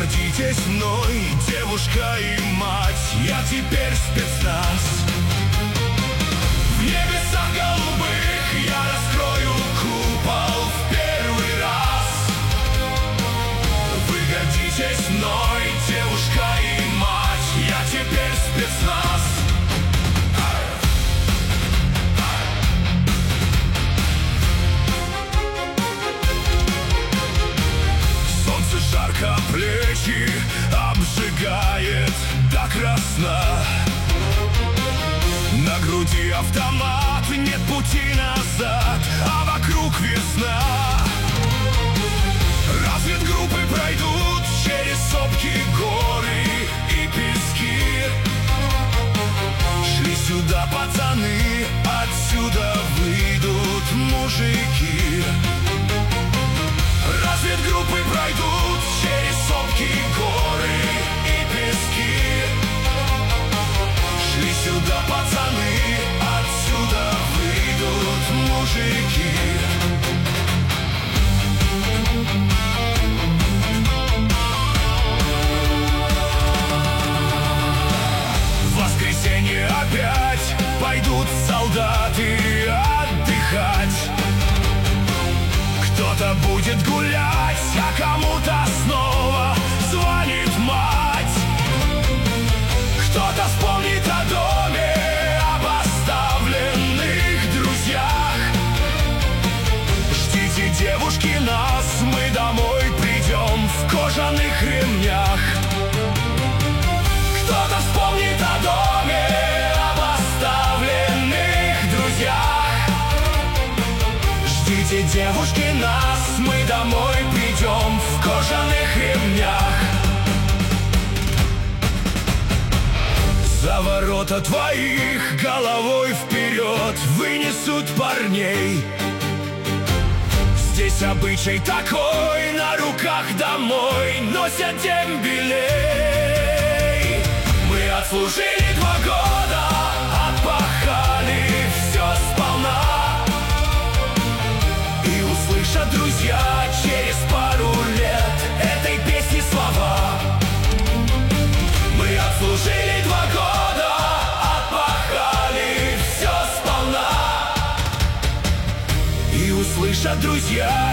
гордитесь мной, девушка и мать, я теперь спецназ. В небесах голубых я раскрою купол в первый раз. Вы гордитесь мной, девушка и мать, я теперь спецназ. Солнце жарко плечи обжигает до красна. На груди автомат, нет пути назад, а вокруг весна. Разведгруппы пройдут через сопки, горы и пески. Шли сюда пацаны, отсюда выйдут мужики. Разведгруппы пройдут через сопки, горы и пески. Шли сюда пацаны, отсюда выйдут мужики. В воскресенье опять пойдут солдаты отдыхать. Кто-то будет гулять, а кому-то снова звонит мать. Кто-то вспомнит о доме, об оставленных друзьях. Ждите, девушки, нас, мы домой придем в кожаных ремнях. Кто-то вспомнит о доме, об оставленных друзьях. Ждите, девушки, нас, мы домой придем в кожаных ремнях. За ворота твоих головой вперед вынесут парней. Здесь обычай такой, на руках домой носят дембелей. Мы отслужили 2 года, отпахали все сполна. И услышат друзья через пару лет этой песни слова. Мы отслужили 2 года, отпахали все сполна. И услышат друзья